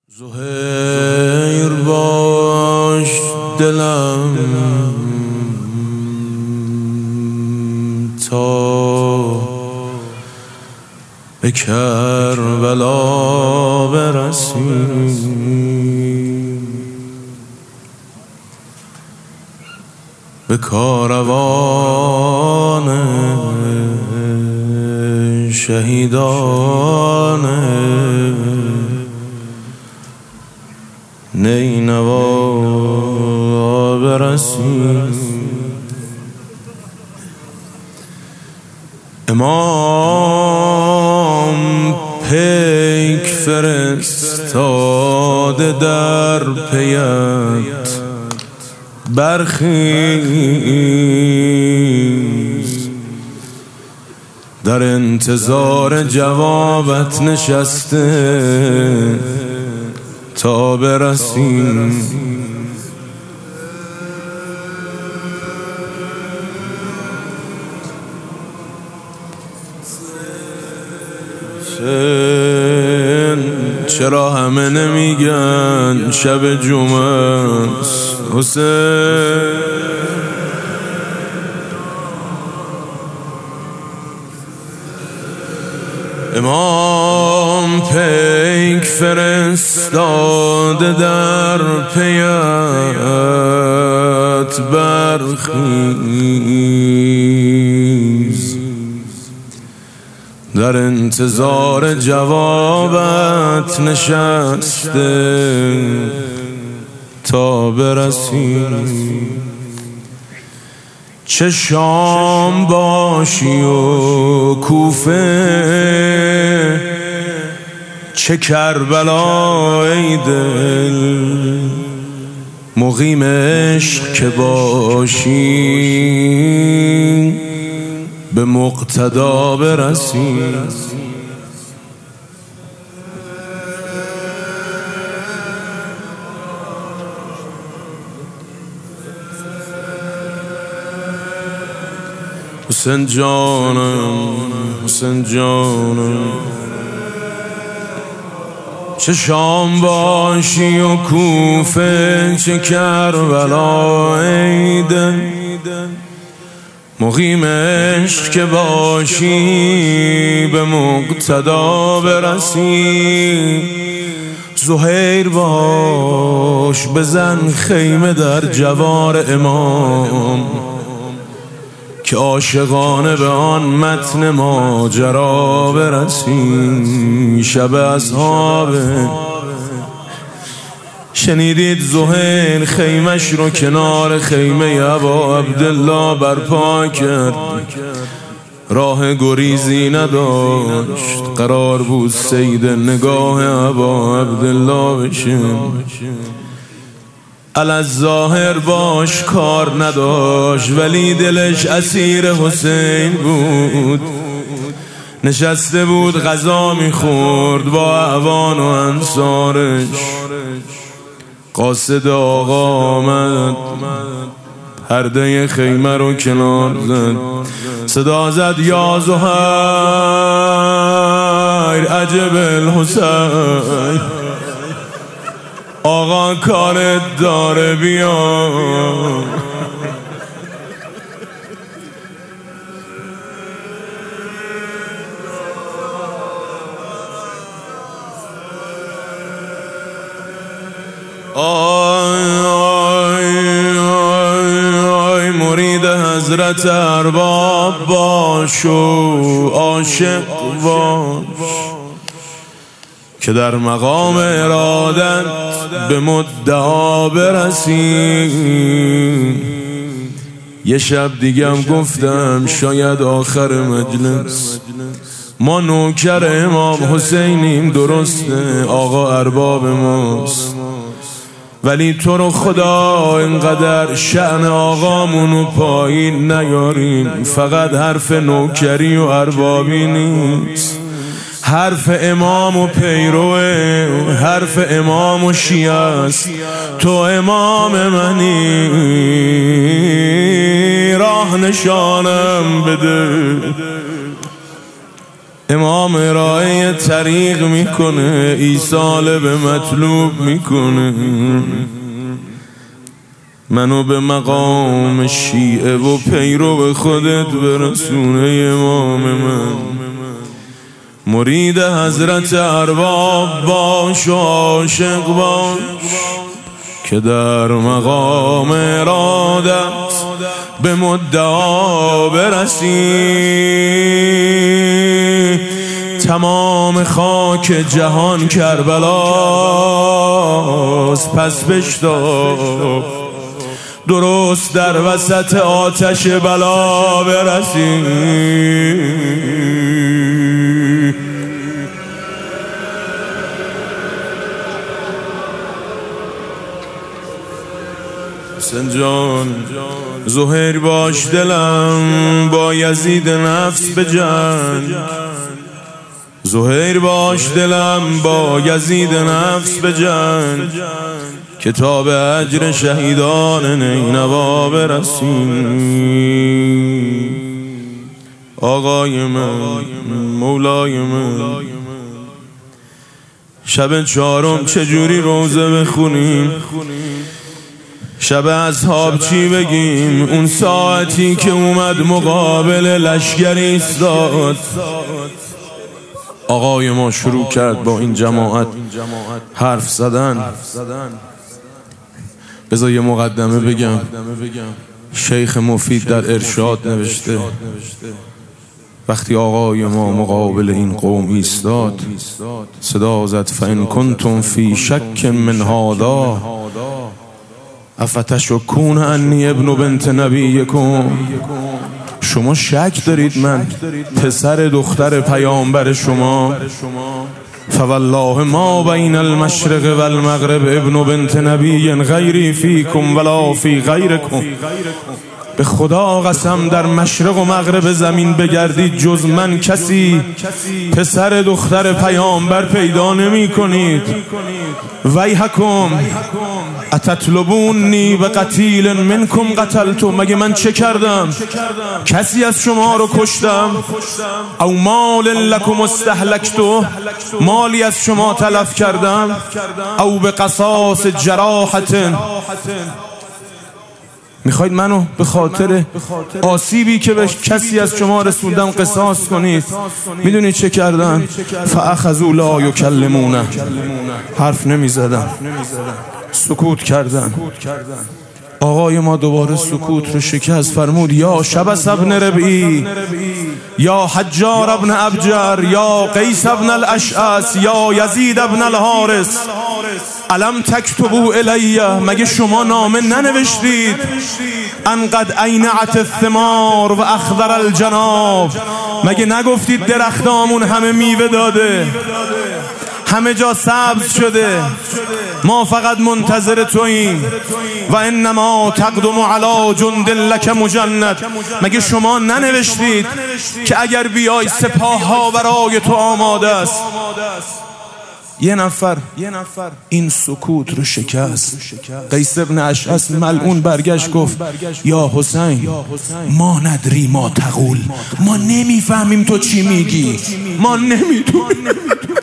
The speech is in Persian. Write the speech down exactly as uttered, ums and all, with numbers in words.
زهیر باش دلم تا به کربلا برسیم، به کاروان شهیدان نینوا برسیم. امام پیک فرستاده در پیت، برخیز در انتظار جوابت نشسته تا برسیم. چرا همه نمیگن شب جمعه است حسین؟ امام پیک فرستاده در پیت، برخیز در انتظار جوابت نشسته تا برسیم. چه شام باشی و کوفه، چه کربلا ای دل، مقیم عشق که باشی به مقتدا برسی. حسین جانم، حسین جانم، چه شام باشی و کوفه، چه کربلا ای دل، مقیم عشق که باشی به مقتدا برسی. زهیر باش بزن خیمه در جوار امام، که عاشقانه به آن متن ماجرا برسی. شب اصحاب شنیدید زهیر خیمش رو کنار خیمه ابا عبدالله برپا کرد، راه گریزی نداشت، قرار بود صید نگاه ابا عبدالله بشه. الظاهر باش کار نداشت، ولی دلش اسیر حسین بود. نشسته بود غذا میخورد با اعوان و انصارش. قاصد آقا آمد، پرده خیمه رو کنار زد، صدا زد یا زهیر عجب الحسین، آقا کارت داره بیا. آی آی آی آی مرید حضرت ارباب باش و عاشق باش، که در مقام ارادت به مدعا برسی. یه شب دیگه هم گفتم شاید آخر مجلس، ما نوکر امام حسینیم، درسته آقا ارباب ماست، ولی تو رو خدا اینقدر شأن آقامونو پایین نیاریم. فقط حرف نوکری و اربابی نیست، حرف امام و پیروه، حرف امام و شیعه است. تو امام منی، راه نشانم بده. امام ارائه طریق میکنه، ایصال به مطلوب میکنه. منو به مقام شیعه و پیرو به خودت برسونه امام من. مرید حضرت ارباب باش و عاشق باش که در مقام ارادت به مدعا برسی. تمام خاک جهان کربلاست، پس بشتاب درست در وسط آتش بلا برسی. حسین جان زهیر باش دلم با یزید نفس به جنگ، زهیر باش دلم با یزید نفس به جنگ، کتاب اجر شهیدان نینوا برسیم. آقای من مولای من، شب چهارم چجوری روزه بخونیم؟ شب اصحاب چی بگیم؟ اون ساعتی که اومد مقابل لشکر ایستاد. آقای ما شروع کرد با این جماعت حرف زدن. بذار یه مقدمه بگم. شیخ مفید در ارشاد نوشته وقتی آقای ما مقابل این قوم ایستاد صدا زد فإن کنتم فی شک من هذا افتشکون انی ابن بنت نبیکم. شما شک دارید من پسر دختر پیامبر شما؟ فوالله ما بین المشرق و المغرب ابن بنت نبی غیری فیکم ولا فی غیرکم. به خدا قسم در مشرق و مغرب زمین بگردید جز من کسی پسر دختر پیامبر پیدا نمی کنید. ویحکم اتطلبونی به قتیل منکم قتلتم. مگه من چه کردم؟ کسی از شما رو کشتم؟ او مال لکم استهلکتو، مالی از شما تلف کردم؟ او به قصاص جراحت، میخواید منو به خاطر آسیبی که به کسی از شما رسوندم قصاص کنید؟ میدونید چه کردن؟ فاخذوا لا یکلمونه، حرف نمیزدن، سکوت کردن. آقای ما دوباره سکوت رو شکست، فرمود یا شبس ابن ربعی، یا حجار ابن ابجر، یا قیس ابن الاشعث، یا یزید ابن الحارث، الم تکتبوا الیه، مگه شما نامه ننوشتید؟ انقد اینعت الثمار و اخضر الجناب، مگه نگفتید درختامون همه میوه داده، همه جا سبز شده، ما فقط منتظر توییم؟ و انما تقدم علی جند لک مجند، مگه شما ننوشتید که اگر بیای سپاه ها برای تو آماده است؟ یه نفر این سکوت رو شکست. قیس ابن اشعث ملعون برگشت گفت یا حسین ما ندری ما تقول، ما نمیفهمیم تو چی میگی، ما نمیدونیم.